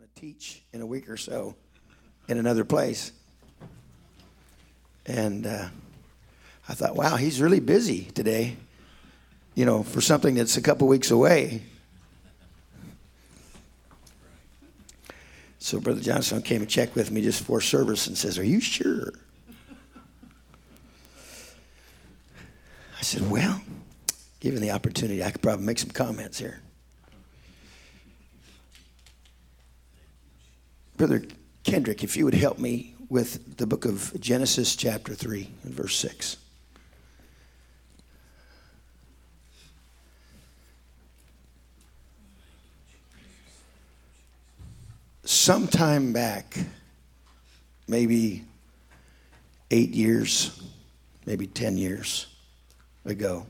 to teach in a week or so in another place. And I thought, wow, he's really busy today, for something that's a couple weeks away. So Brother Johnson came and checked with me just before service and says, "Are you sure?" I said, well, given the opportunity, I could probably make some comments here. Brother Kendrick, if you would help me with the book of Genesis chapter 3 and verse 6. Sometime back, maybe 8 years, maybe 10 years ago,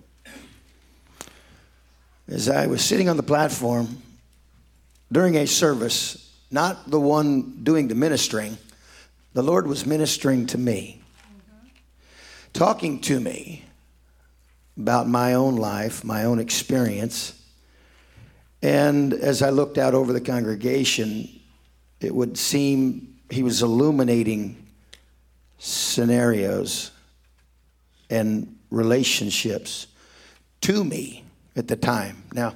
as I was sitting on the platform during a service, not the one doing the ministering, the Lord was ministering to me, talking to me about my own life, my own experience. And as I looked out over the congregation, it would seem he was illuminating scenarios and relationships to me at the time. Now,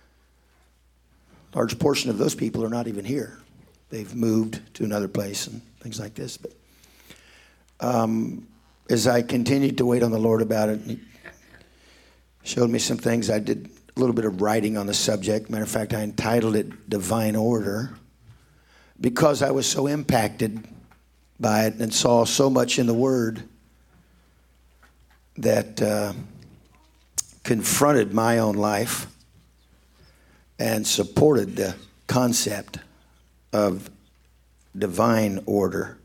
a large portion of those people are not even here. They've moved to another place and things like this. But as I continued to wait on the Lord about it, he showed me some things. I did a little bit of writing on the subject. Matter of fact, I entitled it Divine Order, because I was so impacted by it and saw so much in the Word that confronted my own life and supported the concept of divine order.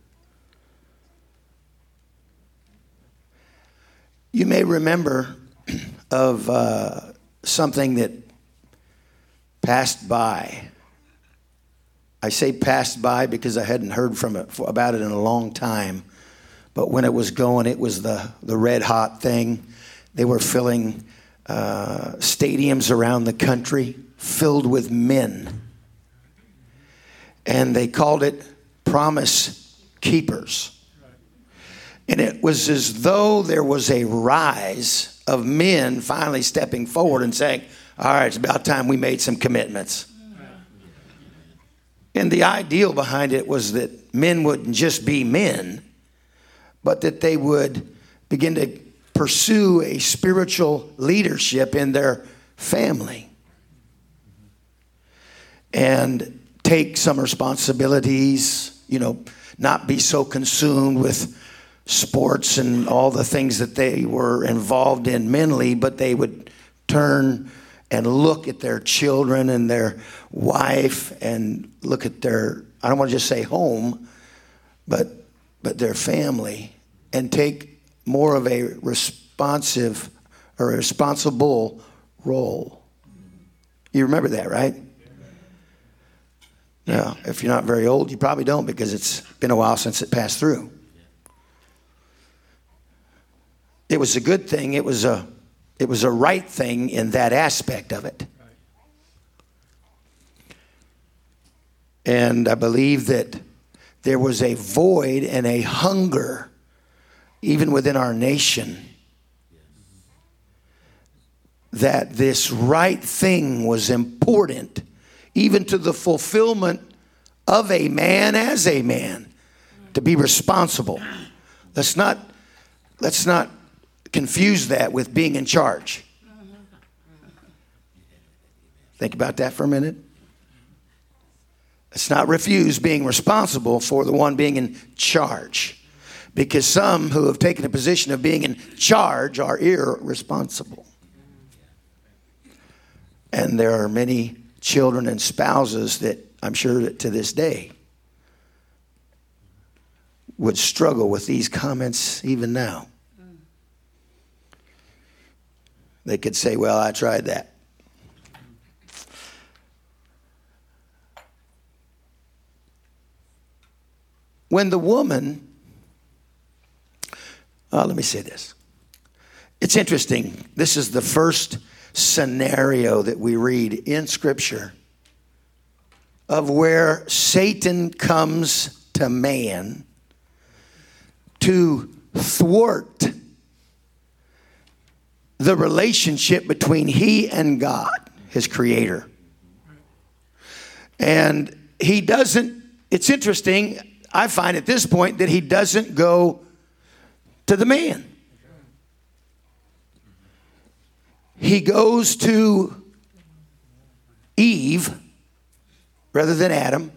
You may remember of something that passed by. I say passed by because I hadn't heard about it in a long time. But when it was going, it was the red hot thing. They were filling stadiums around the country filled with men. And they called it Promise Keepers. And it was as though there was a rise of men finally stepping forward and saying, all right, it's about time we made some commitments. And the ideal behind it was that men wouldn't just be men, but that they would begin to pursue a spiritual leadership in their family and take some responsibilities, not be so consumed with sports and all the things that they were involved in mentally, but they would turn and look at their children and their wife and look at their, I don't want to just say home, but their family, and take more of a responsive or a responsible role. You remember that, right? Now, if you're not very old, you probably don't, because it's been a while since it passed through. It was a good thing. It was a right thing in that aspect of it. And I believe that there was a void and a hunger, even within our nation, that this right thing was important, even to the fulfillment of a man as a man, to be responsible. Let's not confuse that with being in charge. Think about that for a minute. Let's not refuse being responsible for the one being in charge, because some who have taken a position of being in charge are irresponsible. And there are many children and spouses that I'm sure that to this day would struggle with these comments even now. They could say, well, I tried that. When the woman, let me say this. It's interesting. This is the first scenario that we read in Scripture of where Satan comes to man to thwart the relationship between he and God, his creator. And he doesn't, it's interesting, I find at this point that he doesn't go to the man. He goes to Eve rather than Adam.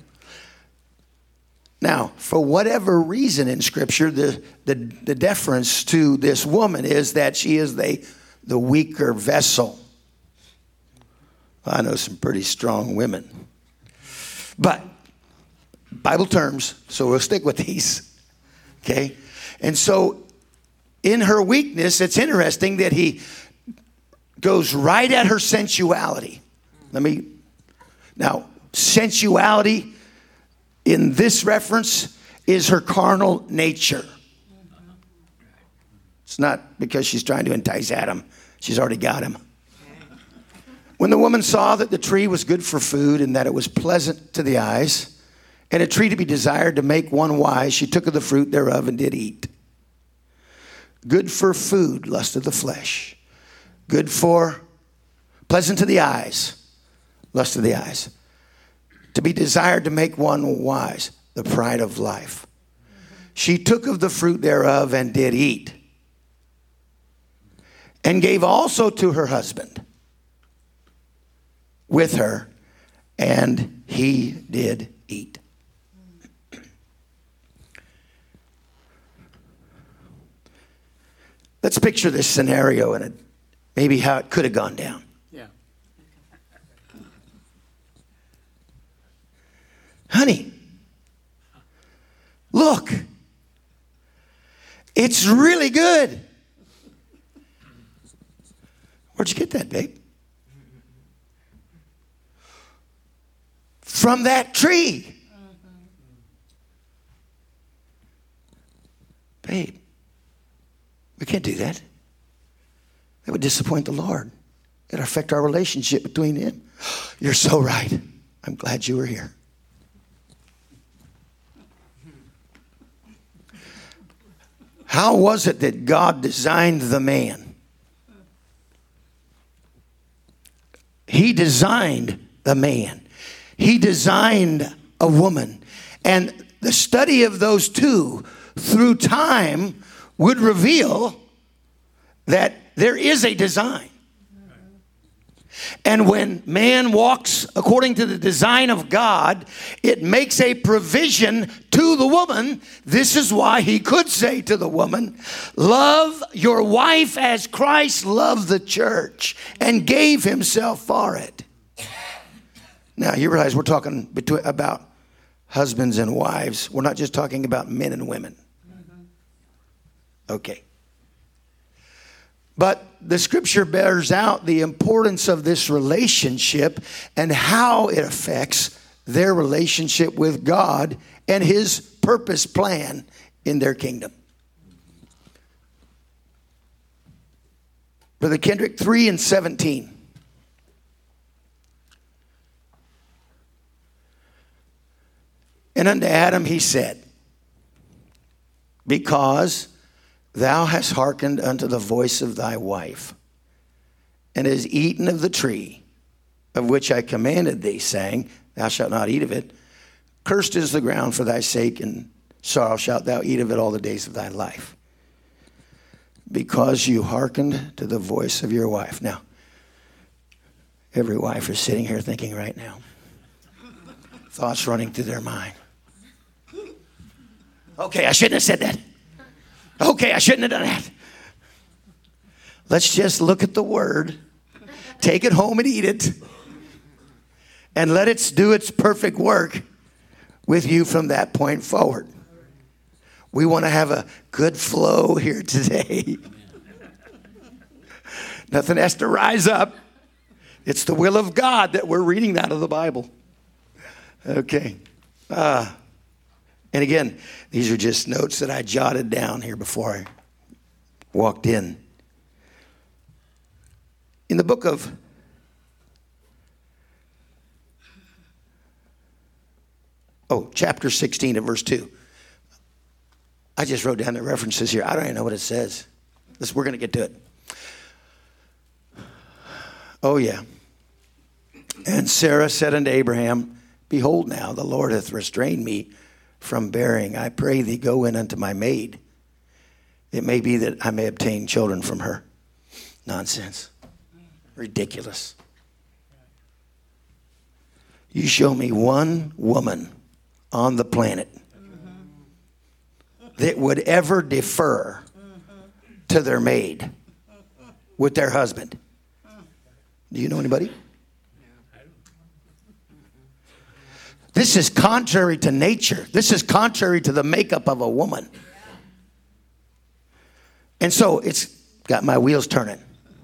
Now, for whatever reason in Scripture, the deference to this woman is that she is the weaker vessel. I know some pretty strong women. But Bible terms, so we'll stick with these. Okay? And so in her weakness, it's interesting that he goes right at her sensuality. Now, sensuality in this reference is her carnal nature. It's not because she's trying to entice Adam. She's already got him. When the woman saw that the tree was good for food and that it was pleasant to the eyes, and a tree to be desired to make one wise, she took of the fruit thereof and did eat. Good for food, lust of the flesh. Good for, pleasant to the eyes, lust of the eyes. To be desired to make one wise, the pride of life. She took of the fruit thereof and did eat. And gave also to her husband with her, and he did eat. Let's picture this scenario and maybe how it could have gone down. Yeah. Honey, look, it's really good. Where'd you get that, babe? From that tree. Babe, we can't do that. That would disappoint the Lord. It would affect our relationship between him. You're so right. I'm glad you were here. How was it that God designed the man? He designed the man. He designed a woman. And the study of those two through time would reveal that there is a design. And when man walks according to the design of God, it makes a provision to the woman. This is why he could say to the woman, love your wife as Christ loved the church and gave himself for it. Now, you realize we're talking about husbands and wives. We're not just talking about men and women. Okay. But the scripture bears out the importance of this relationship and how it affects their relationship with God and his purpose plan in their kingdom. Brother Kendrick, 3:17. And unto Adam he said, because thou hast hearkened unto the voice of thy wife, and hast eaten of the tree of which I commanded thee, saying, thou shalt not eat of it. Cursed is the ground for thy sake, and sorrow shalt thou eat of it all the days of thy life. Because you hearkened to the voice of your wife. Now, every wife is sitting here thinking right now, thoughts running through their mind. Okay, I shouldn't have said that. Okay, I shouldn't have done that. Let's just look at the word, take it home and eat it, and let it do its perfect work with you from that point forward. We want to have a good flow here today. Nothing has to rise up. It's the will of God that we're reading out of the Bible. Okay. And again, these are just notes that I jotted down here before I walked in. In the book of chapter 16 and verse 2. I just wrote down the references here. I don't even know what it says. We're going to get to it. Oh, yeah. And Sarah said unto Abraham, Behold now, the Lord hath restrained me from bearing. I pray thee, go in unto my maid. It may be that I may obtain children from her. Nonsense. Ridiculous. You show me one woman on the planet that would ever defer to their maid with their husband. Do you know anybody? This is contrary to nature. This is contrary to the makeup of a woman. And so it's got my wheels turning.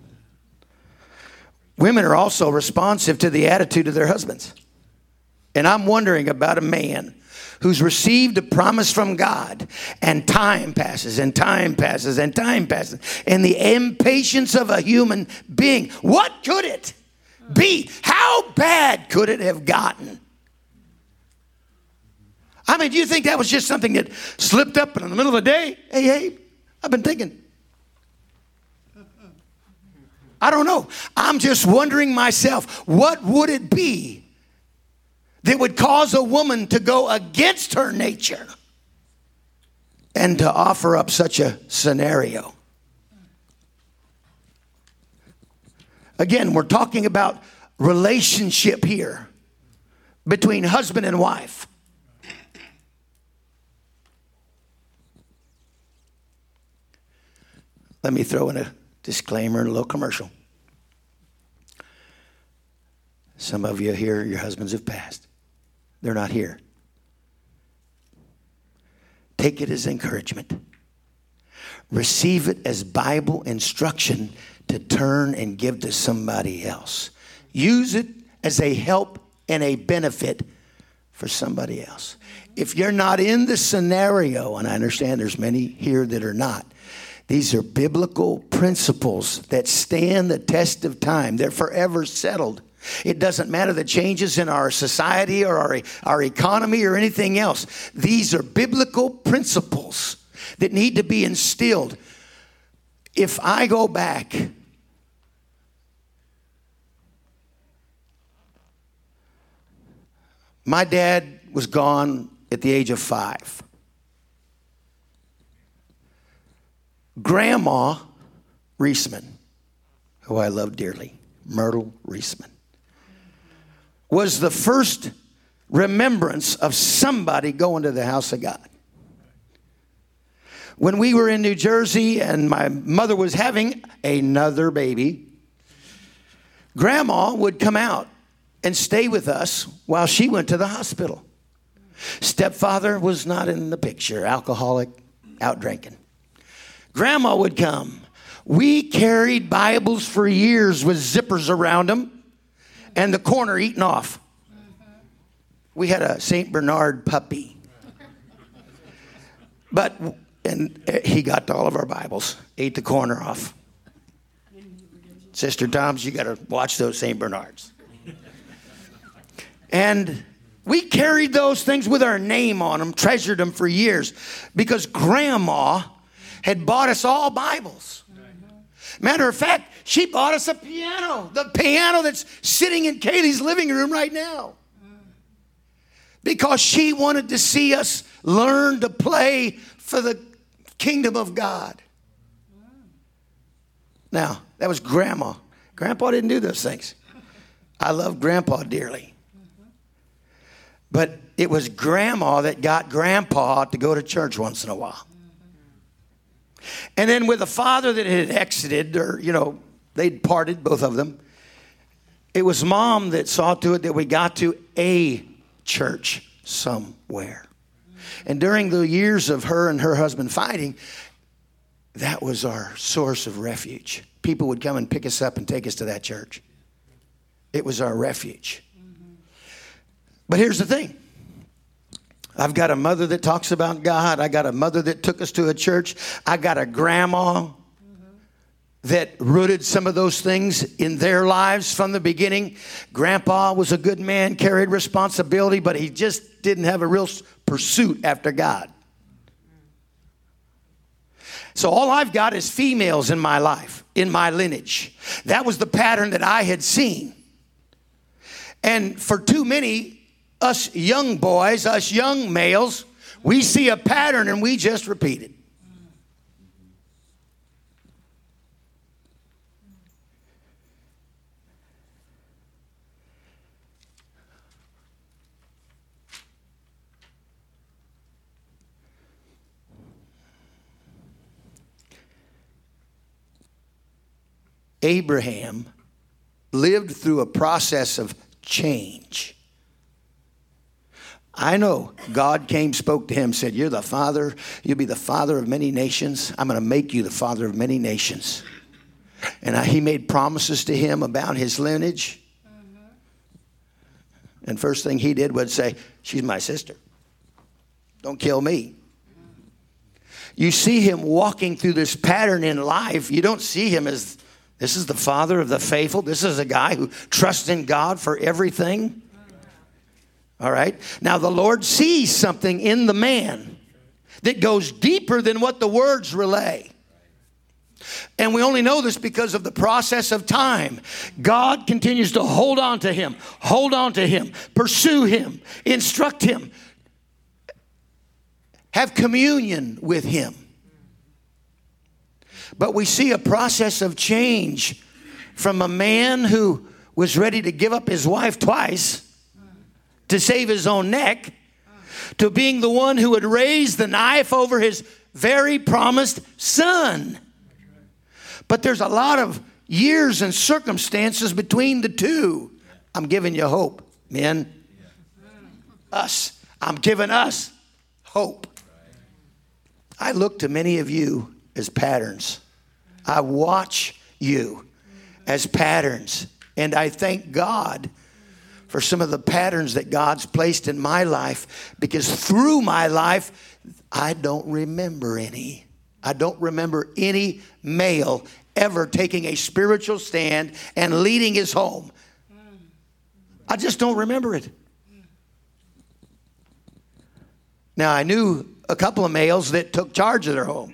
Women are also responsive to the attitude of their husbands. And I'm wondering about a man who's received a promise from God, and time passes and time passes and time passes. And the impatience of a human being, what could it be? How bad could it have gotten? I mean, do you think that was just something that slipped up in the middle of the day? Hey, I've been thinking. I don't know. I'm just wondering myself, what would it be that would cause a woman to go against her nature and to offer up such a scenario? Again, we're talking about relationship here between husband and wife. Let me throw in a disclaimer and a little commercial. Some of you here, your husbands have passed. They're not here. Take it as encouragement. Receive it as Bible instruction to turn and give to somebody else. Use it as a help and a benefit for somebody else. If you're not in the scenario, and I understand there's many here that are not, these are biblical principles that stand the test of time. They're forever settled. It doesn't matter the changes in our society or our economy or anything else. These are biblical principles that need to be instilled. If I go back, my dad was gone at the age of 5. Grandma Reisman, who I love dearly, Myrtle Reisman, was the first remembrance of somebody going to the house of God. When we were in New Jersey and my mother was having another baby, Grandma would come out and stay with us while she went to the hospital. Stepfather was not in the picture, alcoholic, out drinking. Grandma would come. We carried Bibles for years with zippers around them and the corner eaten off. We had a St. Bernard puppy. And he got to all of our Bibles, ate the corner off. Sister Toms, you got to watch those St. Bernards. And we carried those things with our name on them, treasured them for years, because Grandma had bought us all Bibles. Matter of fact, she bought us a piano, the piano that's sitting in Kaylee's living room right now, because she wanted to see us learn to play for the kingdom of God. Now, that was Grandma. Grandpa didn't do those things. I love Grandpa dearly. But it was Grandma that got Grandpa to go to church once in a while. And then with a father that had exited, or, they'd parted, both of them, it was Mom that saw to it that we got to a church somewhere. And during the years of her and her husband fighting, that was our source of refuge. People would come and pick us up and take us to that church. It was our refuge. But here's the thing. I've got a mother that talks about God. I got a mother that took us to a church. I got a grandma that rooted some of those things in their lives from the beginning. Grandpa was a good man, carried responsibility, but he just didn't have a real pursuit after God. So all I've got is females in my life, in my lineage. That was the pattern that I had seen. And for too many, us young boys, us young males, we see a pattern and we just repeat it. Abraham lived through a process of change. I know God came, spoke to him, said, you're the father, you'll be the father of many nations. I'm going to make you the father of many nations. And he made promises to him about his lineage. And first thing he did was say, she's my sister. Don't kill me. You see him walking through this pattern in life. You don't see him as, this is the father of the faithful. This is a guy who trusts in God for everything. All right. Now the Lord sees something in the man that goes deeper than what the words relay. And we only know this because of the process of time. God continues to hold on to him, pursue him, instruct him, have communion with him. But we see a process of change from a man who was ready to give up his wife twice to save his own neck, to being the one who would raise the knife over his very promised son. But there's a lot of years and circumstances between the two. I'm giving you hope, men. Us. I'm giving us hope. I look to many of you as patterns. I watch you as patterns. And I thank God for some of the patterns that God's placed in my life, because through my life, I don't remember any. I don't remember any male ever taking a spiritual stand and leading his home. I just don't remember it. Now, I knew a couple of males that took charge of their home.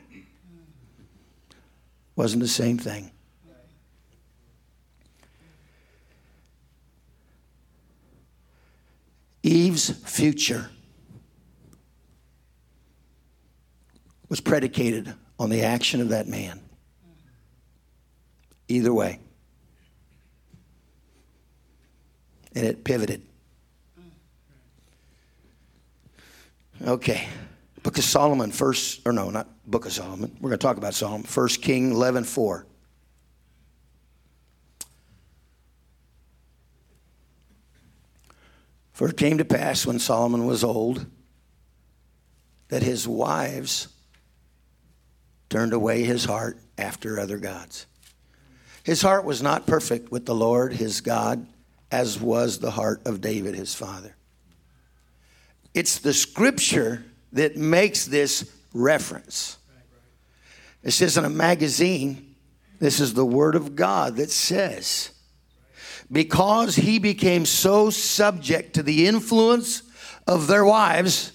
Wasn't the same thing. Eve's future was predicated on the action of that man. Either way. And it pivoted. Okay. Book of Solomon not Book of Solomon. We're going to talk about Solomon. 1 King 11:4. For it came to pass when Solomon was old that his wives turned away his heart after other gods. His heart was not perfect with the Lord his God, as was the heart of David his father. It's the scripture that makes this reference. It says in a magazine, this is the word of God that says, because he became so subject to the influence of their wives,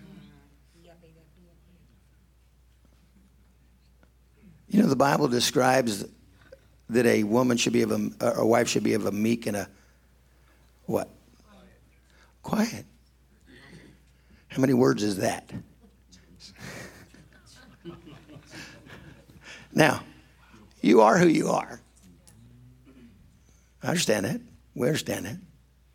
you know, the Bible describes that a woman should be a wife should be of a meek and a what? Quiet. How many words is that? Now, you are who you are. I understand that. We understand that.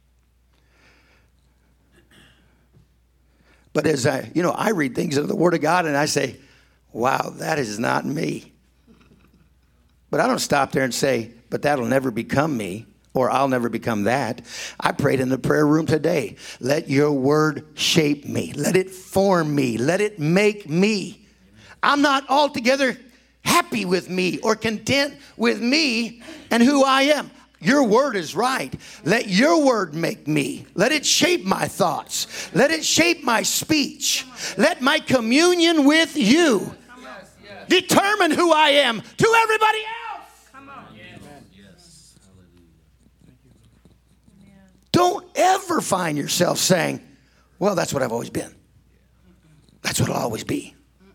But as I read things in the Word of God and I say, wow, that is not me. But I don't stop there and say, but that'll never become me, or I'll never become that. I prayed in the prayer room today. Let your word shape me. Let it form me. Let it make me. I'm not altogether happy with me or content with me and who I am. Your word is right. Let your word make me. Let it shape my thoughts. Let it shape my speech. Let my communion with you determine who I am to everybody else. don't ever find yourself saying, well, that's what I've always been. That's what I'll always be.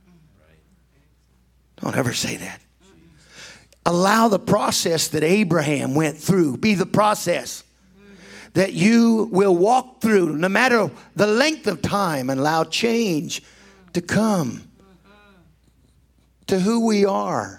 Don't ever say that. Allow the process that Abraham went through be the process that you will walk through, no matter the length of time, and allow change to come to who we are.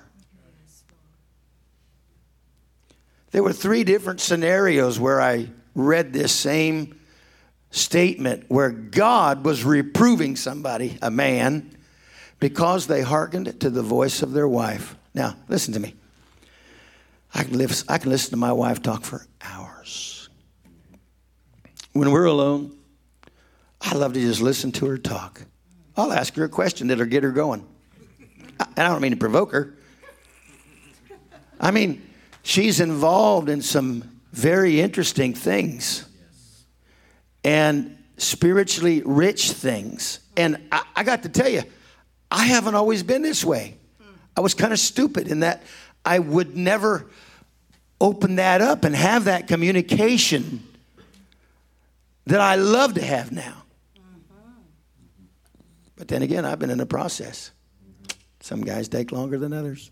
There were 3 different scenarios where I read this same statement where God was reproving somebody, a man, because they hearkened to the voice of their wife. Now, listen to me. I can listen to my wife talk for hours. When we're alone, I love to just listen to her talk. I'll ask her a question that'll get her going. And I don't mean to provoke her. I mean, she's involved in some very interesting things and spiritually rich things. And I got to tell you, I haven't always been this way. I was kind of stupid in that I would never open that up and have that communication that I love to have now. But then again, I've been in the process. Some guys take longer than others.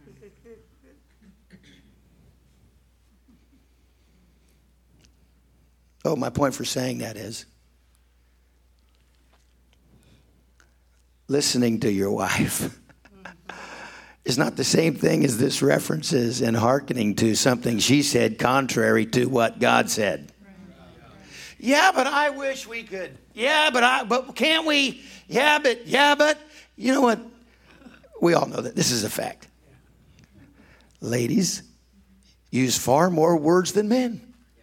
Oh, my point for saying that is listening to your wife is not the same thing as this reference is in hearkening to something she said contrary to what God said. Yeah, but I wish we could. Yeah, but can't we? Yeah, but. You know what? We all know that this is a fact. Ladies use far more words than men.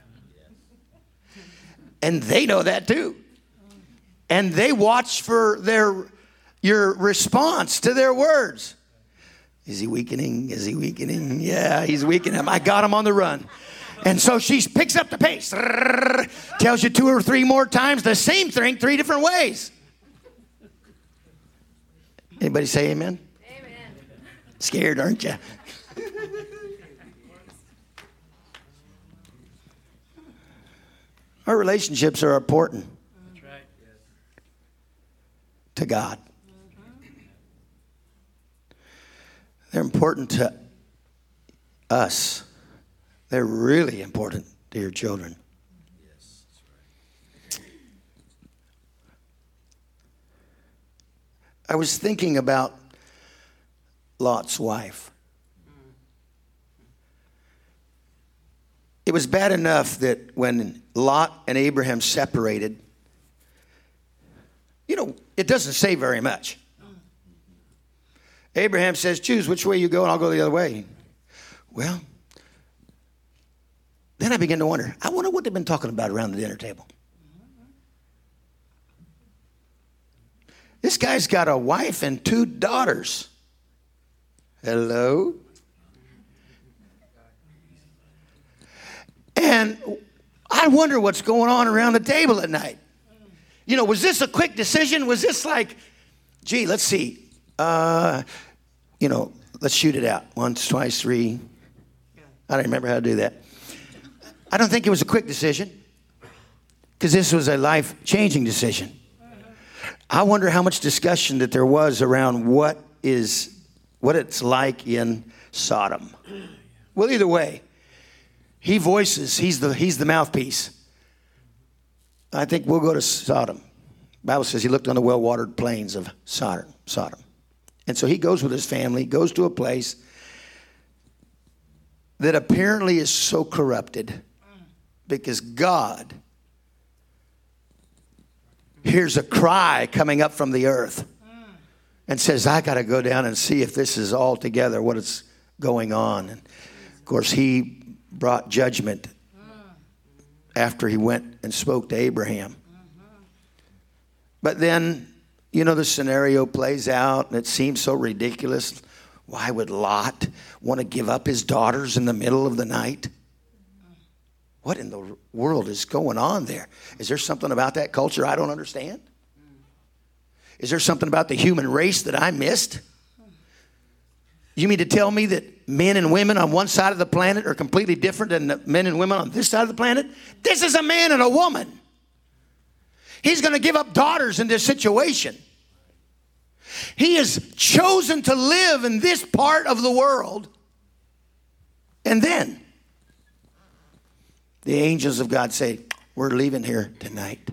And they know that too. And they watch for your response to their words. Is he weakening? Is he weakening? Yeah, he's weakening. I got him on the run. And so she picks up the pace. Tells you 2 or 3 more times the same thing 3 different ways. Anybody say amen? Amen. Scared, aren't you? Our relationships are important. That's right. To God. They're important to us. They're really important to your children. Yes, that's right. I was thinking about Lot's wife. It was bad enough that when Lot and Abraham separated, it doesn't say very much. Abraham says, choose which way you go and I'll go the other way. Well, then I began to wonder, I wonder what they've been talking about around the dinner table. This guy's got a wife and 2 daughters. Hello? And I wonder what's going on around the table at night. Was this a quick decision? Was this like, gee, let's see. Let's shoot it out. 1, 2, 3. I don't remember how to do that. I don't think it was a quick decision because this was a life-changing decision. I wonder how much discussion that there was around what it's like in Sodom. Well, either way, he voices, he's the mouthpiece. I think we'll go to Sodom. The Bible says he looked on the well-watered plains of Sodom. And so he goes with his family, goes to a place that apparently is so corrupted because God hears a cry coming up from the earth and says, I got to go down and see if this is all together, what is going on. And of course, he brought judgment after he went and spoke to Abraham. But then, the scenario plays out and it seems so ridiculous. Why would Lot want to give up his daughters in the middle of the night? What in the world is going on there? Is there something about that culture I don't understand? Is there something about the human race that I missed? You mean to tell me that men and women on one side of the planet are completely different than the men and women on this side of the planet? This is a man and a woman. He's going to give up daughters in this situation. He has chosen to live in this part of the world. And then the angels of God say, we're leaving here tonight.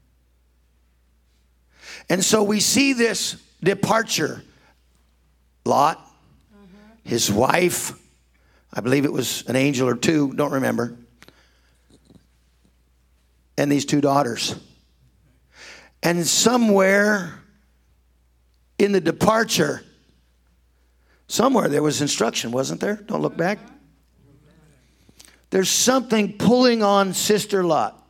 And so we see this departure. Lot, his wife, I believe it was an angel or two, don't remember, and these two daughters. And somewhere in the departure, somewhere there was instruction, wasn't there? Don't look back. There's something pulling on Sister Lot.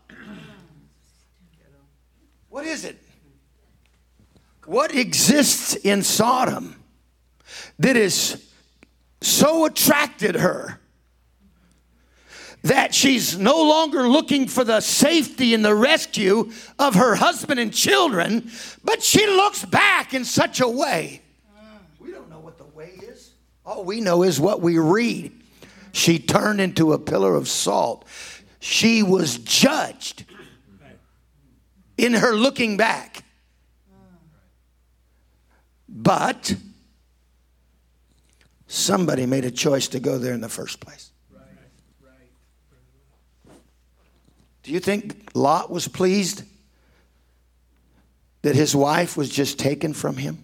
What is it? What exists in Sodom that is so attracted her that she's no longer looking for the safety and the rescue of her husband and children, but she looks back in such a way. We don't know what the way is. All we know is what we read. She turned into a pillar of salt. She was judged in her looking back. But somebody made a choice to go there in the first place. Do you think Lot was pleased that his wife was just taken from him?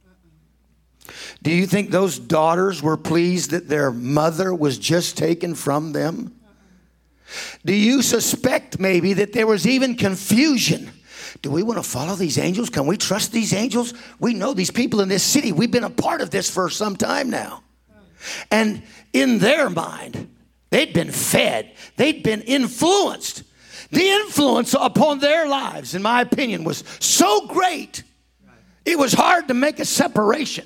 Do you think those daughters were pleased that their mother was just taken from them? Do you suspect maybe that there was even confusion? Do we want to follow these angels? Can we trust these angels? We know these people in this city. We've been a part of this for some time now. And in their mind, they'd been fed. They'd been influenced. The influence upon their lives, in my opinion, was so great, it was hard to make a separation.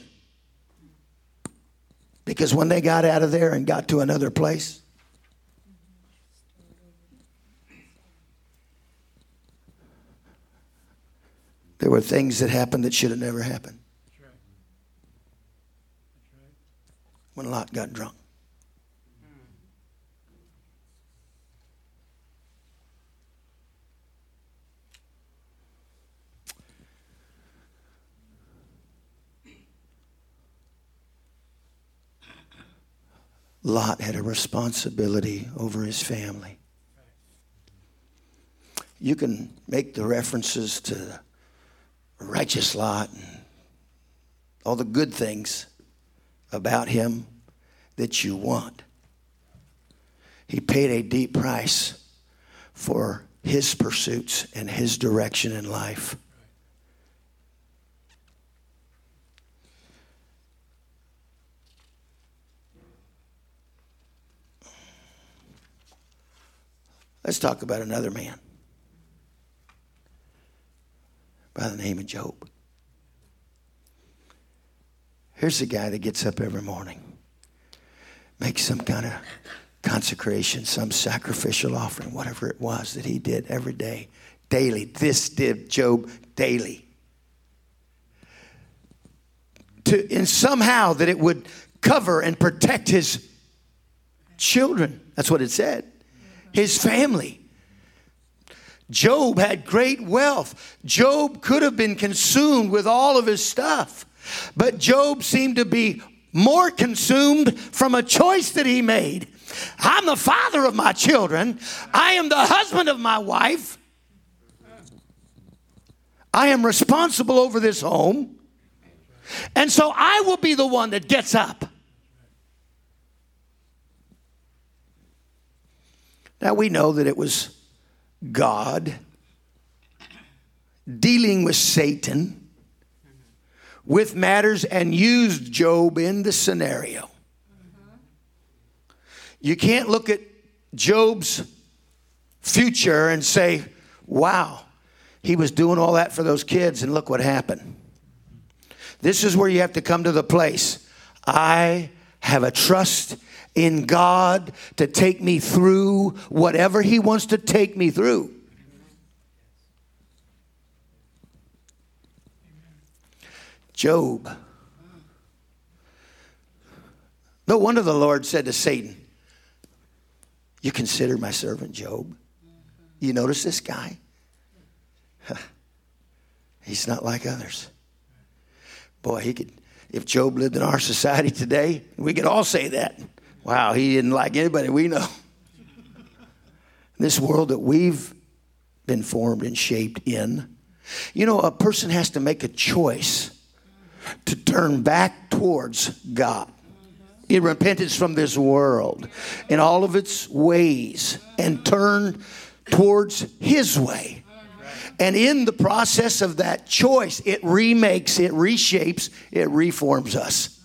Because when they got out of there and got to another place, there were things that happened that should have never happened. When Lot got drunk. Lot had a responsibility over his family. You can make the references to the righteous Lot and all the good things about him that you want. He paid a deep price for his pursuits and his direction in life. Let's talk about another man by the name of Job. Here's a guy that gets up every morning, makes some kind of consecration, some sacrificial offering, whatever it was that he did every day, daily. This did Job daily. And somehow that it would cover and protect his children. That's what it said. His family. Job had great wealth. Job could have been consumed with all of his stuff. But Job seemed to be more consumed from a choice that he made. I'm the father of my children. I am the husband of my wife. I am responsible over this home. And so I will be the one that gets up. Now we know that it was God dealing with Satan with matters and used Job in the scenario. You can't look at Job's future and say, wow, he was doing all that for those kids and look what happened. This is where you have to come to the place. I have a trust in God to take me through whatever he wants to take me through. Job. No wonder the Lord said to Satan, you consider my servant Job? You notice this guy? He's not like others. Boy, if Job lived in our society today, we could all say that. Wow, he didn't like anybody we know. This world that we've been formed and shaped in, you know, a person has to make a choice to turn back towards God in repentance from this world in all of its ways and turn towards his way. And in the process of that choice, it remakes, it reshapes, it reforms us.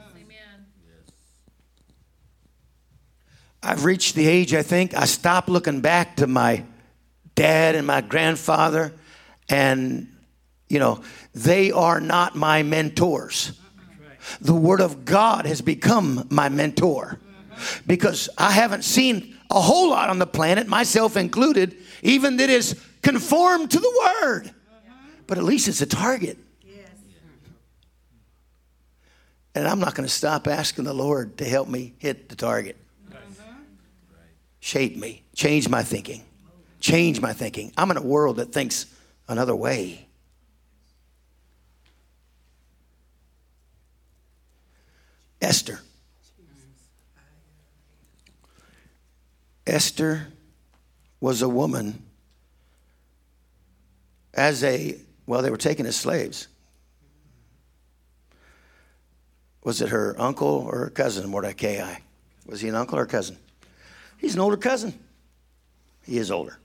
I've reached the age, I think, I stopped looking back to my dad and my grandfather, and, you know, they are not my mentors. The Word of God has become my mentor because I haven't seen a whole lot on the planet, myself included, even that is conformed to the Word. But at least it's a target. And I'm not going to stop asking the Lord to help me hit the target. Shape me. Change my thinking. Change my thinking. I'm in a world that thinks another way. Esther. Esther was a woman they were taken as slaves. Was it her uncle or her cousin, Mordecai? Was he an uncle or a cousin? He's an older cousin. He is older.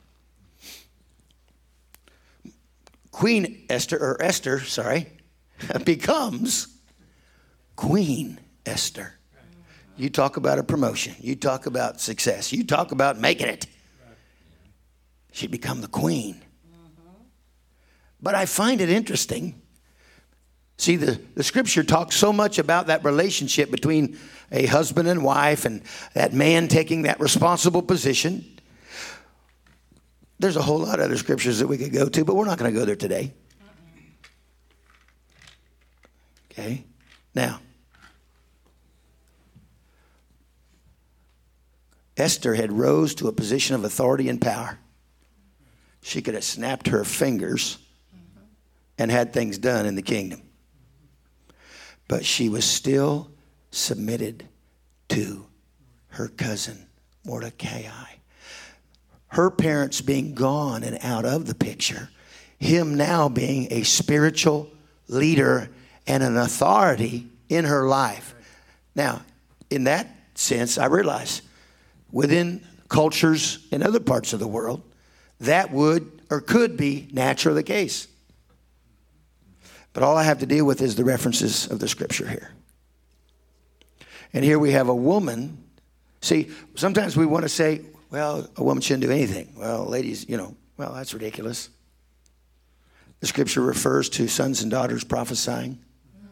Esther becomes Queen Esther. You talk about a promotion. You talk about success. You talk about making it. She'd become the queen. But I find it interesting. See, the scripture talks so much about that relationship between a husband and wife and that man taking that responsible position. There's a whole lot of other scriptures that we could go to, but we're not going to go there today. Okay? Now, Esther had rose to a position of authority and power. She could have snapped her fingers and had things done in the kingdom. But she was still submitted to her cousin, Mordecai. Her parents being gone and out of the picture, him now being a spiritual leader and an authority in her life. Now, in that sense, I realize within cultures in other parts of the world, that would or could be naturally the case. But all I have to deal with is the references of the scripture here. And here we have a woman. See, sometimes we want to say, well, a woman shouldn't do anything. Well, ladies, well, that's ridiculous. The scripture refers to sons and daughters prophesying.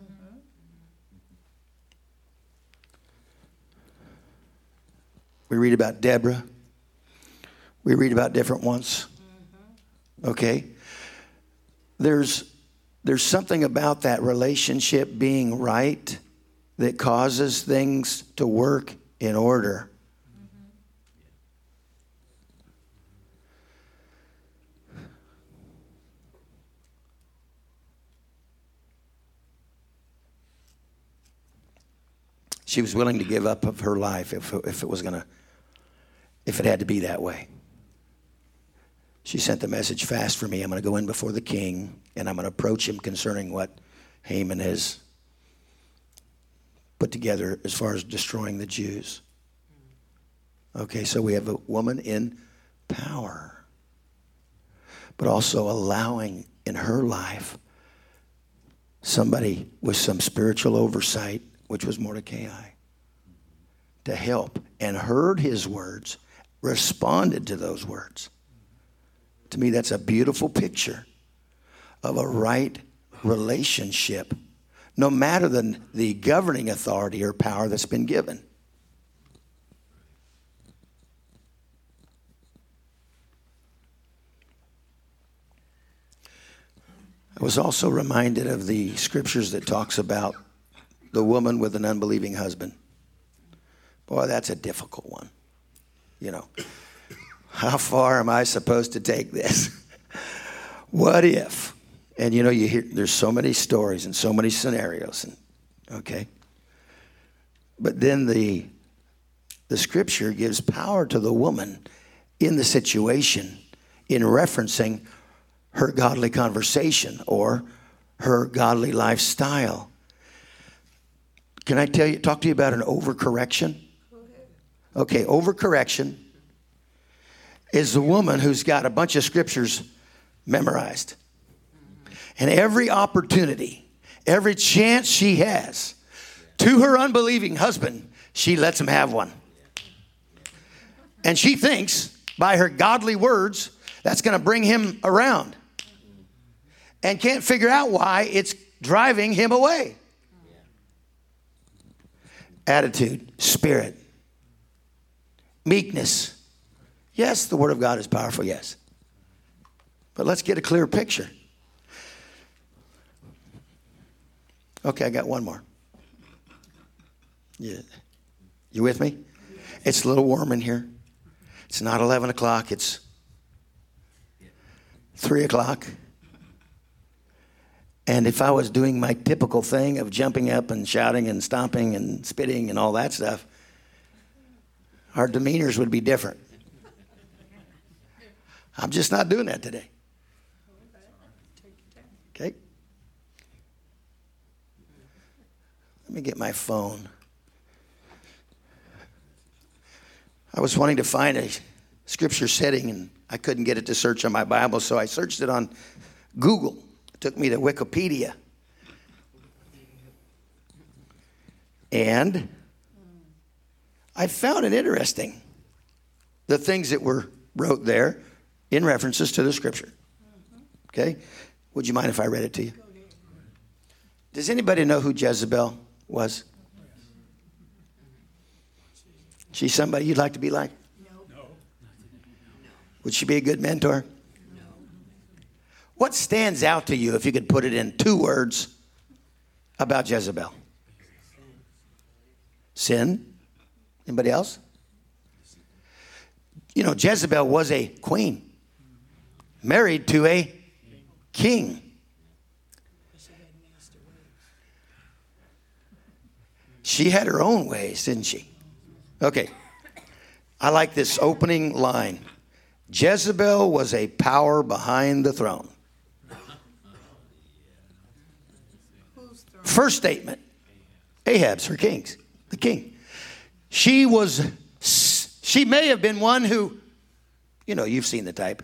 We read about Deborah. We read about different ones. Okay? There's something about that relationship being right that causes things to work in order. She was willing to give up of her life if it had to be that way. She sent the message, fast for me. I'm going to go in before the king, and I'm going to approach him concerning what Haman has put together as far as destroying the Jews. Okay, so we have a woman in power, but also allowing in her life somebody with some spiritual oversight, which was Mordecai, to help, and heard his words, responded to those words. To me, that's a beautiful picture of a right relationship, no matter the governing authority or power that's been given. I was also reminded of the scriptures that talks about the woman with an unbelieving husband. Boy, that's a difficult one. You know, how far am I supposed to take this? What if? And you know, you hear there's so many stories and so many scenarios. And, okay. But then the scripture gives power to the woman in the situation in referencing her godly conversation or her godly lifestyle. Can I talk to you about an overcorrection? Okay, overcorrection is the woman who's got a bunch of scriptures memorized. And every opportunity, every chance she has to her unbelieving husband, she lets him have one. And she thinks by her godly words, that's going to bring him around. And can't figure out why it's driving him away. Attitude, spirit, meekness. Yes, the Word of God is powerful, yes. But let's get a clear picture. Okay, I got one more. Yeah. You with me? It's a little warm in here. It's not 11 o'clock. It's 3 o'clock. And if I was doing my typical thing of jumping up and shouting and stomping and spitting and all that stuff, our demeanors would be different. I'm just not doing that today. Okay? Let me get my phone. I was wanting to find a scripture setting, and I couldn't get it to search on my Bible, so I searched it on Google. It took me to Wikipedia. And I found it interesting, the things that were wrote there in references to the scripture. Okay? Would you mind if I read it to you? Does anybody know who Jezebel was? She's somebody you'd like to be like? No. Would she be a good mentor? No. What stands out to you if you could put it in 2 words about Jezebel? Sin. Anybody else? You know, Jezebel was a queen, married to a king. She had her own ways, didn't she? Okay, I like this opening line. Jezebel was a power behind the throne. First statement, Ahab's her the king. She may have been one who, you know, you've seen the type.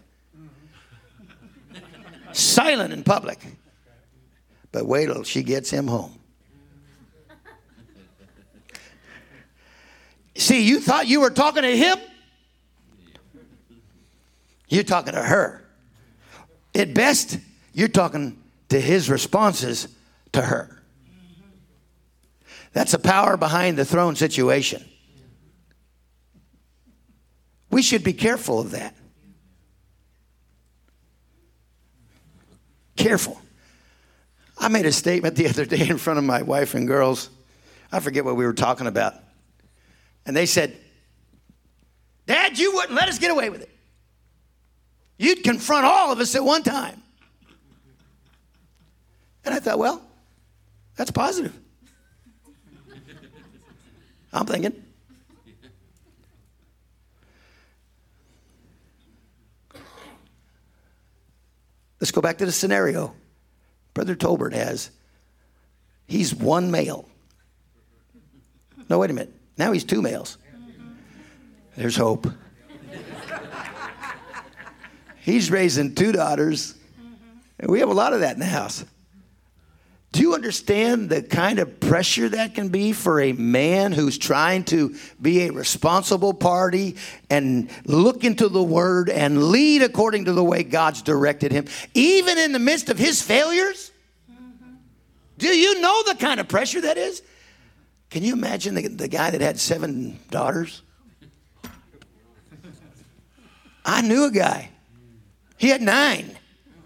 Silent in public. But wait till she gets him home. See, you thought you were talking to him? You're talking to her. At best, you're talking to his responses to her. That's a power behind the throne situation. We should be careful of that. Careful. I made a statement the other day in front of my wife and girls. I forget what we were talking about. And they said, Dad, you wouldn't let us get away with it. You'd confront all of us at one time. And I thought, well, that's positive. I'm thinking. Let's go back to the scenario Brother Tolbert has. He's one male. No, wait a minute. Now he's 2 males. There's hope. He's raising 2 daughters. And we have a lot of that in the house. Do you understand the kind of pressure that can be for a man who's trying to be a responsible party and look into the Word and lead according to the way God's directed him, even in the midst of his failures? Do you know the kind of pressure that is? Can you imagine the guy that had 7 daughters? I knew a guy. He had 9.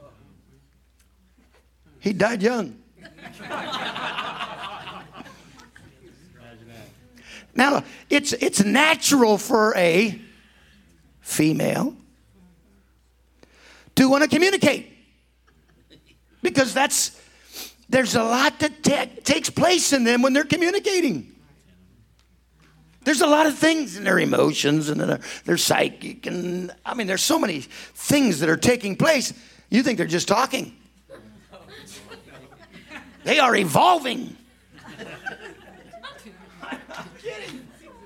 He died young. Now, it's natural for a female to want to communicate, because there's a lot that takes place in them when they're communicating. There's a lot of things in their emotions and their psychic, and I mean, there's so many things that are taking place. You think they're just talking. They are evolving. I'm kidding.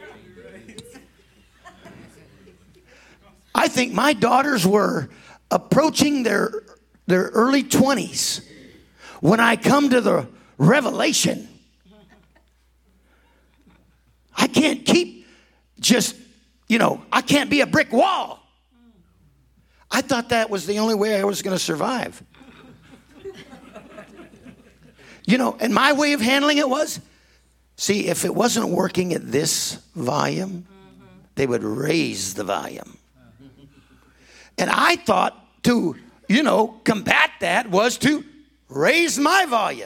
I think my daughters were approaching their early 20s when I come to the revelation. I can't keep just, I can't be a brick wall. I thought that was the only way I was going to survive. And my way of handling it was, see, if it wasn't working at this volume, they would raise the volume. And I thought to, combat that was to raise my volume.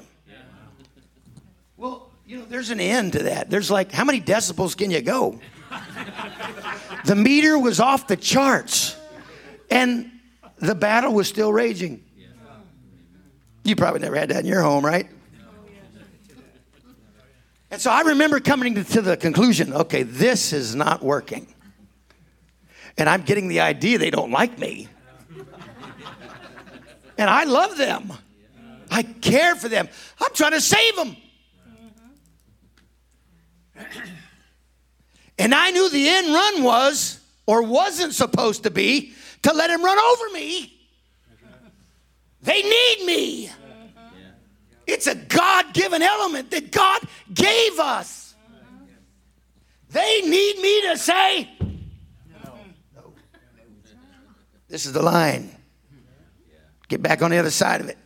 Well, there's an end to that. There's like, how many decibels can you go? The meter was off the charts, and the battle was still raging. You probably never had that in your home, right? And so I remember coming to the conclusion, okay, this is not working. And I'm getting the idea they don't like me. And I love them. I care for them. I'm trying to save them. And I knew the end run was, or wasn't supposed to be, to let him run over me. They need me. It's a God-given element that God gave us. They need me to say, no. This is the line. Get back on the other side of it.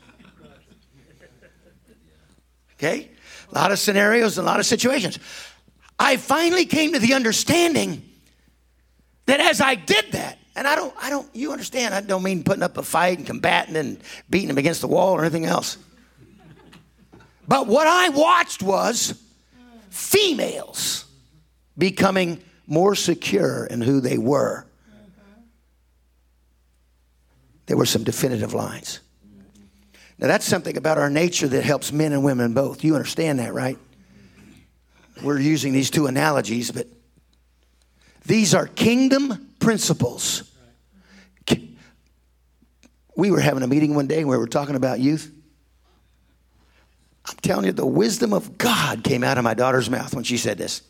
Okay? A lot of scenarios, a lot of situations. I finally came to the understanding that as I did that, and you understand, I don't mean putting up a fight and combating and beating them against the wall or anything else. But what I watched was females becoming more secure in who they were. There were some definitive lines. Now, that's something about our nature that helps men and women both. You understand that, right? We're using these two analogies, but these are kingdom principles. We were having a meeting one day where we were talking about youth. I'm telling you, the wisdom of God came out of my daughter's mouth when she said this.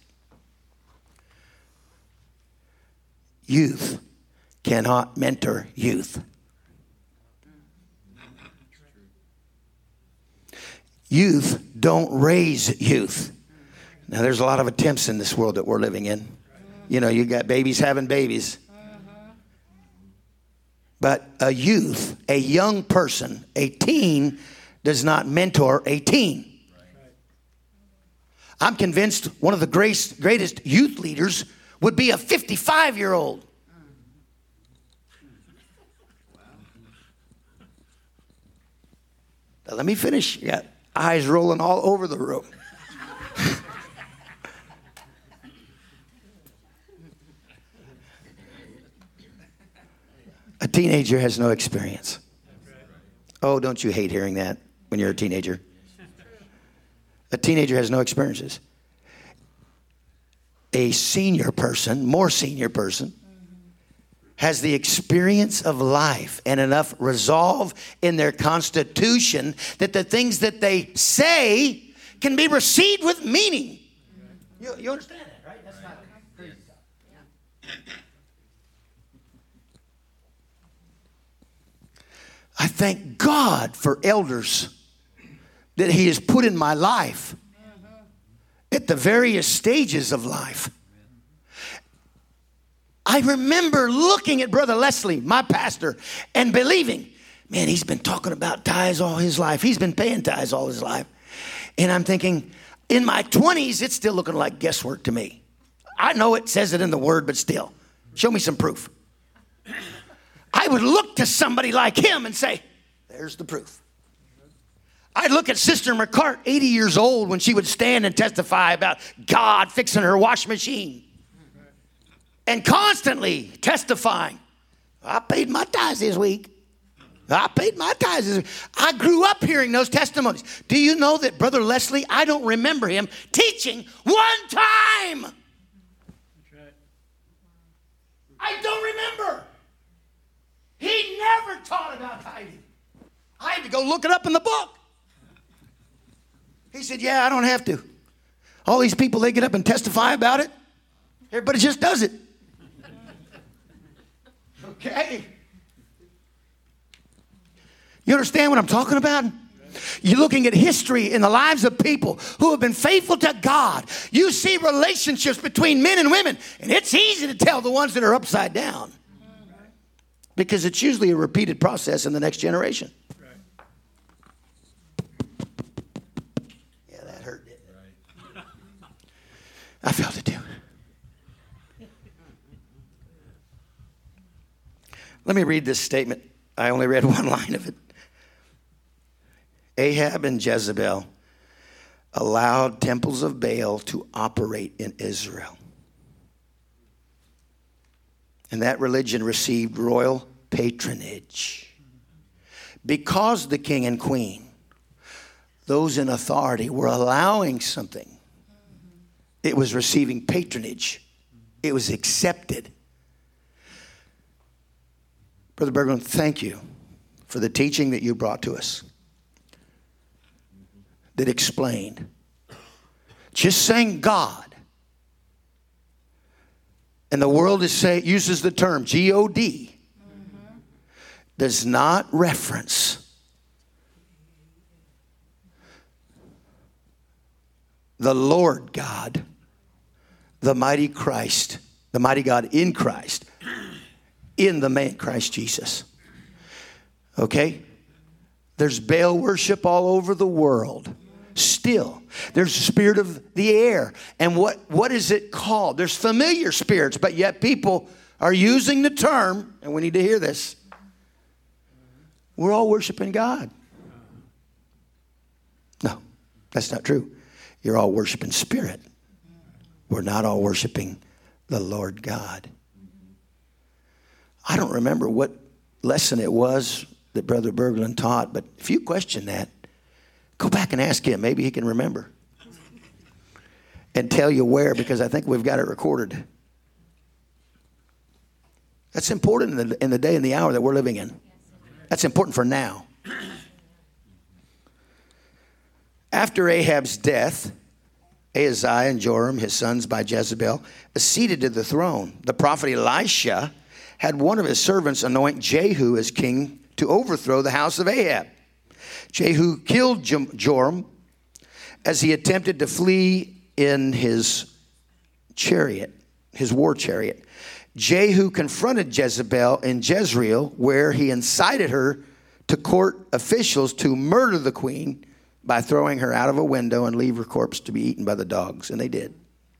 Youth cannot mentor youth. Youth don't raise youth. Now, there's a lot of attempts in this world that we're living in. You got babies having babies. But a youth, a young person, a teen does not mentor a teen. I'm convinced one of the greatest youth leaders would be a 55-year-old. Now, let me finish. You got eyes rolling all over the room. A teenager has no experience. Oh, don't you hate hearing that when you're a teenager? A teenager has no experiences. A senior person, more senior person, has the experience of life and enough resolve in their constitution that the things that they say can be received with meaning. You understand that, right? That's not crazy stuff. I thank God for elders that He has put in my life at the various stages of life. I remember looking at Brother Leslie, my pastor, and believing, man, he's been talking about tithes all his life. He's been paying tithes all his life. And I'm thinking, in my 20s, it's still looking like guesswork to me. I know it says it in the Word, but still, show me some proof. I would look to somebody like him and say, there's the proof. I'd look at Sister McCart, 80 years old, when she would stand and testify about God fixing her washing machine. And constantly testifying, I paid my tithes this week. I paid my tithes this week. I grew up hearing those testimonies. Do you know that Brother Leslie, I don't remember him teaching one time. That's right. I don't remember. He never taught about tithing. I had to go look it up in the book. He said, yeah, I don't have to. All these people, they get up and testify about it. Everybody just does it. Okay. You understand what I'm talking about? You're looking at history in the lives of people who have been faithful to God. You see relationships between men and women, and it's easy to tell the ones that are upside down because it's usually a repeated process in the next generation. Yeah, that hurt, didn't it? I felt it too. Let me read this statement. I only read one line of it. Ahab and Jezebel allowed temples of Baal to operate in Israel. And that religion received royal patronage. Because the king and queen, those in authority, were allowing something, it was receiving patronage. It was accepted. Brother Berglund, thank you for the teaching that you brought to us that explained. Just saying God, and the world uses the term G-O-D, does not reference the Lord God, the mighty Christ, the mighty God in Christ, in the man Christ Jesus. Okay? There's Baal worship all over the world. Still, there's the spirit of the air. And what is it called? There's familiar spirits, but yet people are using the term, and we need to hear this. We're all worshiping God. No, that's not true. You're all worshiping spirit. We're not all worshiping the Lord God. I don't remember what lesson it was that Brother Berglund taught, but if you question that, go back and ask him. Maybe he can remember and tell you where, because I think we've got it recorded. That's important in the day and the hour that we're living in. That's important for now. After Ahab's death, Ahaziah and Joram, his sons by Jezebel, acceded to the throne. The prophet Elisha had one of his servants anoint Jehu as king to overthrow the house of Ahab. Jehu killed Joram as he attempted to flee in his chariot, his war chariot. Jehu confronted Jezebel in Jezreel, where he incited her to court officials to murder the queen by throwing her out of a window and leave her corpse to be eaten by the dogs. And they did.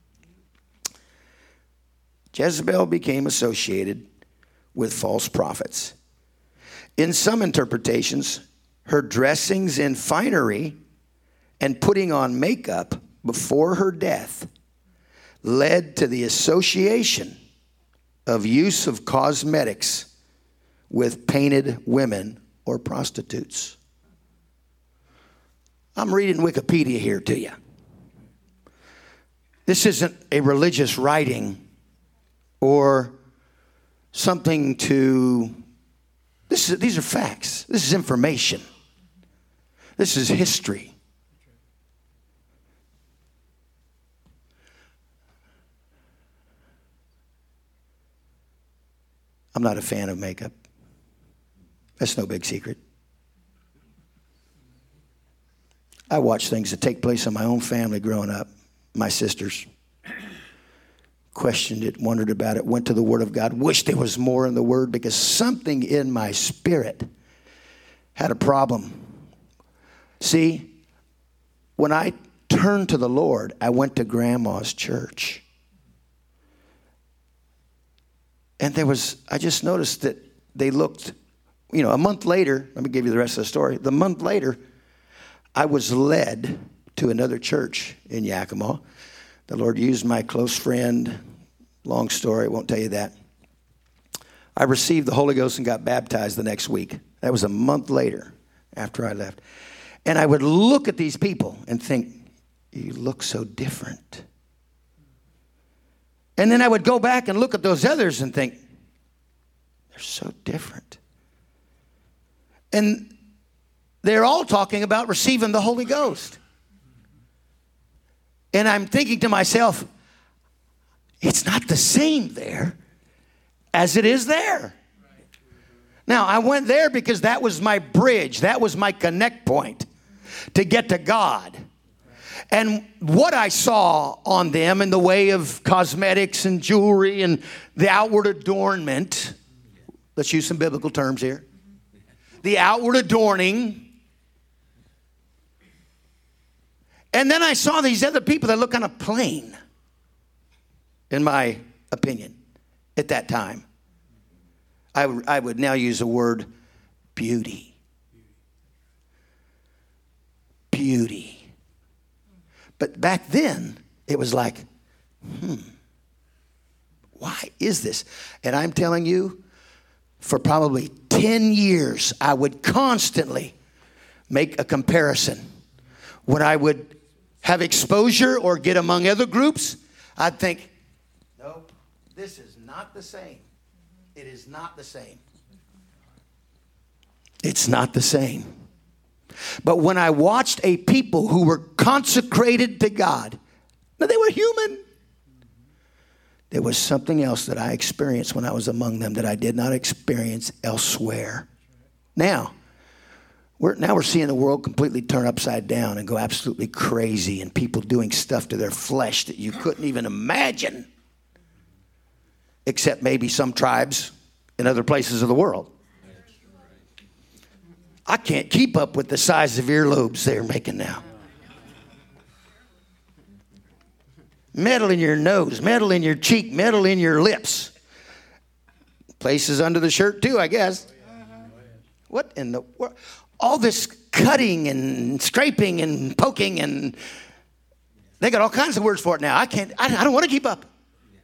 Jezebel became associated with false prophets. In some interpretations, her dressings in finery and putting on makeup before her death led to the association of use of cosmetics with painted women or prostitutes. I'm reading Wikipedia here to you. This isn't a religious writing or something to... These are facts. This is information. This is history. I'm not a fan of makeup. That's no big secret. I watch things that take place in my own family growing up. My sisters questioned it, wondered about it, went to the Word of God, wished there was more in the Word because something in my spirit had a problem. See, when I turned to the Lord, I went to Grandma's church. And I just noticed that they looked, a month later, let me give you the rest of the story. The month later, I was led to another church in Yakima. The Lord used my close friend. Long story, I won't tell you that. I received the Holy Ghost and got baptized the next week. That was a month later after I left. And I would look at these people and think, you look so different. And then I would go back and look at those others and think, they're so different. And they're all talking about receiving the Holy Ghost. And I'm thinking to myself, it's not the same there as it is there. Now, I went there because that was my bridge. That was my connect point to get to God. And what I saw on them in the way of cosmetics and jewelry and the outward adornment, let's use some biblical terms here. The outward adorning. And then I saw these other people that look kind of plain, in my opinion, at that time. I would now use the word beauty. Beauty. But back then, it was like, why is this? And I'm telling you, for probably 10 years, I would constantly make a comparison. When I would have exposure or get among other groups, I'd think, nope, this is not the same. It is not the same. It's not the same. But when I watched a people who were consecrated to God, now they were human. There was something else that I experienced when I was among them that I did not experience elsewhere. Now we're seeing the world completely turn upside down and go absolutely crazy, and people doing stuff to their flesh that you couldn't even imagine, except maybe some tribes in other places of the world. I can't keep up with the size of earlobes they're making now. Metal in your nose, metal in your cheek, metal in your lips. Places under the shirt too, I guess. What in the world? All this cutting and scraping and poking, and they got all kinds of words for it now. I don't want to keep up.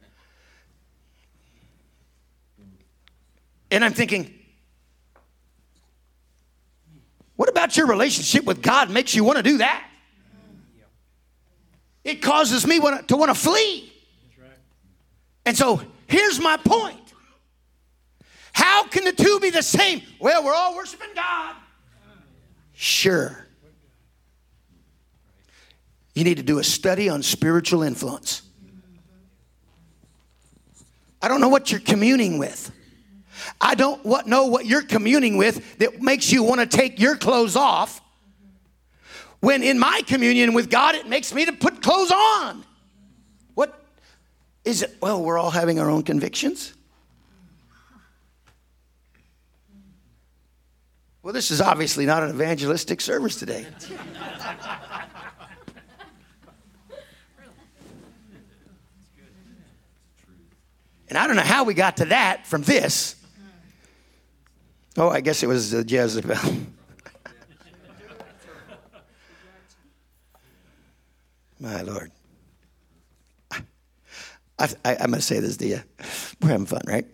And I'm thinking, what about your relationship with God makes you want to do that? It causes me to want to flee. And so here's my point. How can the two be the same? Well, we're all worshiping God. Sure. You need to do a study on spiritual influence. I don't know what you're communing with. I don't know what you're communing with that makes you want to take your clothes off, when in my communion with God, it makes me to put clothes on. What is it? Well, we're all having our own convictions. Well, this is obviously not an evangelistic service today. And I don't know how we got to that from this. Oh, I guess it was Jezebel. My Lord. I'm going to say this to you. We're having fun, right?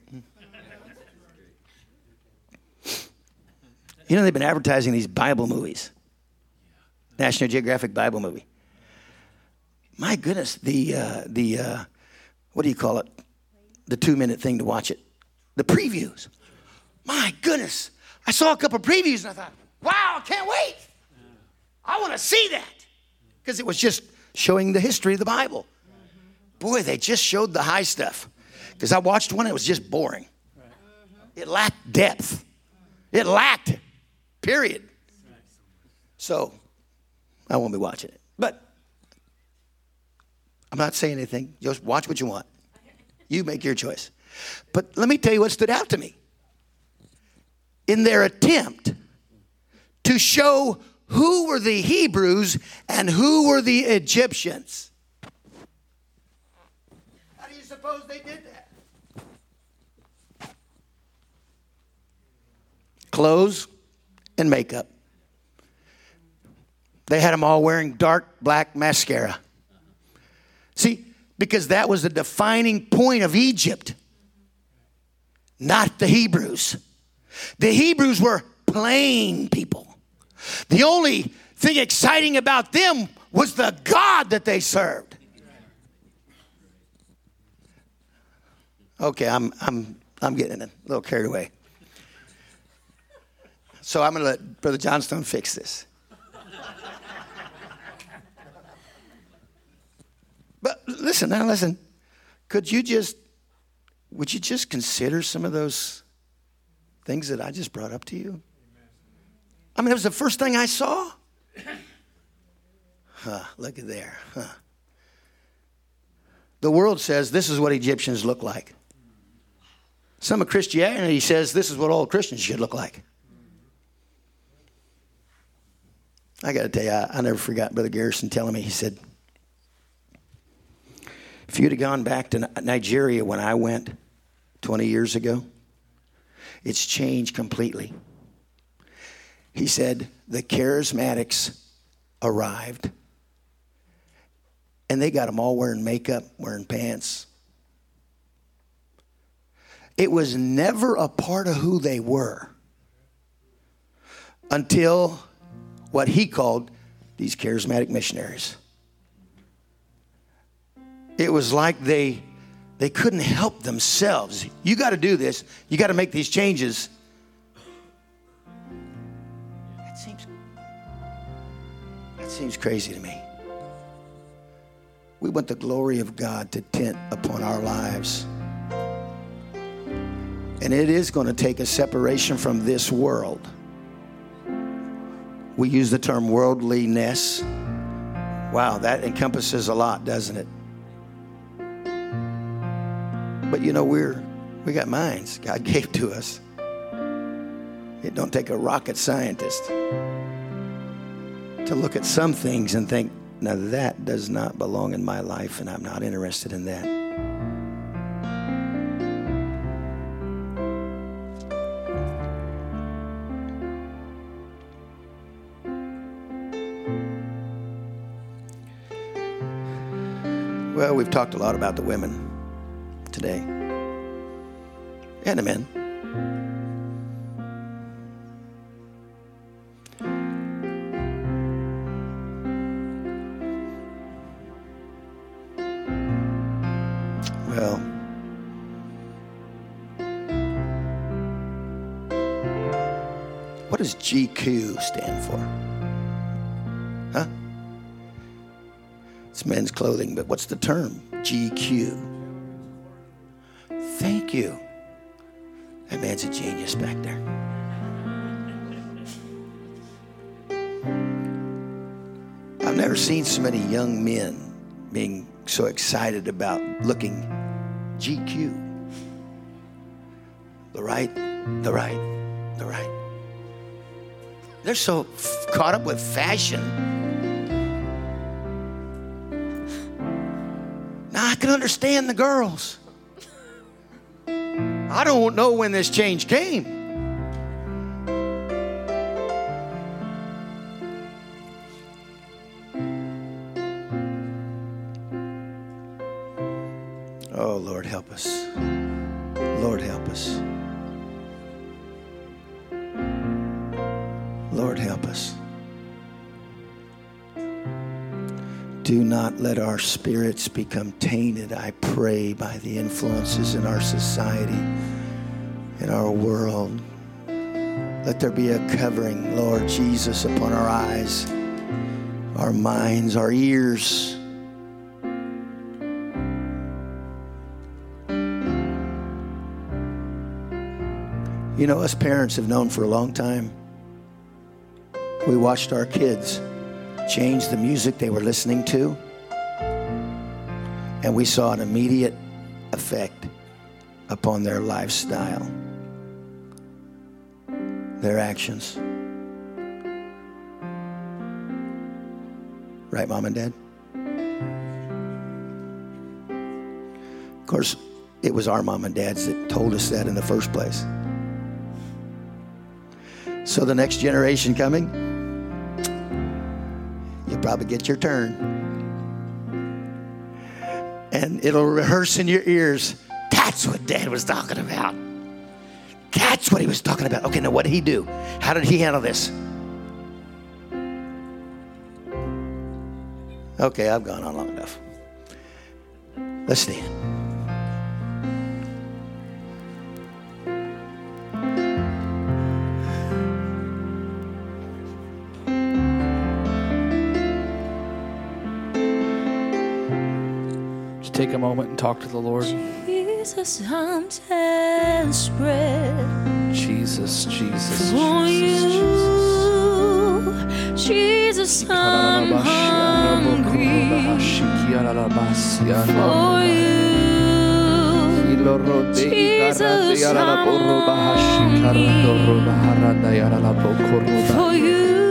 You know, they've been advertising these Bible movies. National Geographic Bible movie. My goodness, the what do you call it? The 2-minute thing to watch it. The previews. My goodness. I saw a couple of previews and I thought, wow, I can't wait. I want to see that. Because it was just showing the history of the Bible. Boy, they just showed the high stuff. Because I watched one, it was just boring. It lacked depth. It lacked, period. So, I won't be watching it. But, I'm not saying anything. Just watch what you want. You make your choice. But let me tell you what stood out to me. In their attempt to show who were the Hebrews and who were the Egyptians. How do you suppose they did that? Clothes and makeup. They had them all wearing dark black mascara. See, because that was the defining point of Egypt, not the Hebrews. The Hebrews were plain people. The only thing exciting about them was the God that they served. Okay, I'm getting a little carried away. So I'm going to let Brother Johnstone fix this. But listen. Would you just consider some of those things that I just brought up to you? I mean, it was the first thing I saw. Look at there. The world says this is what Egyptians look like. Some of Christianity says this is what all Christians should look like. I got to tell you, I never forgot Brother Garrison telling me, he said, if you'd have gone back to Nigeria when I went 20 years ago, it's changed completely. He said the charismatics arrived, and they got them all wearing makeup, wearing pants. It was never a part of who they were until what he called these charismatic missionaries. It was like they couldn't help themselves. You got to do this. You got to make these changes. That seems crazy to me. We want the glory of God to tent upon our lives. And it is going to take a separation from this world. We use the term worldliness. Wow, that encompasses a lot, doesn't it? But you know, we got minds God gave to us. It don't take a rocket scientist to look at some things and think, now that does not belong in my life, and I'm not interested in that. Well, we've talked a lot about the women today and the men. Well, what does GQ stand for? Huh? It's men's clothing, but what's the term? GQ. Thank you. That man's a genius back there. I've never seen so many young men being so excited about looking GQ. The right. They're so caught up with fashion. Now I can understand the girls. I don't know when this change came. Oh, Lord, help us. Lord, help us. Lord, help us. Do not let our spirits become tainted, I pray, by the influences in our society, in our world. Let there be a covering, Lord Jesus, upon our eyes, our minds, our ears. You know, us parents have known for a long time. We watched our kids change the music they were listening to, and we saw an immediate effect upon their lifestyle, their actions. Right, Mom and Dad? Of course, it was our mom and dads that told us that in the first place. So the next generation coming, you'll probably get your turn. And it'll rehearse in your ears. That's what Dad was talking about. That's what he was talking about. Okay, now what did he do? How did he handle this? Okay, I've gone on long enough. Let's stand. Just take a moment and talk to the Lord. Jesus, I'm desperate Jesus, Jesus, for Jesus, you. Jesus, I'm hungry for you. Jesus, I'm hungry for you.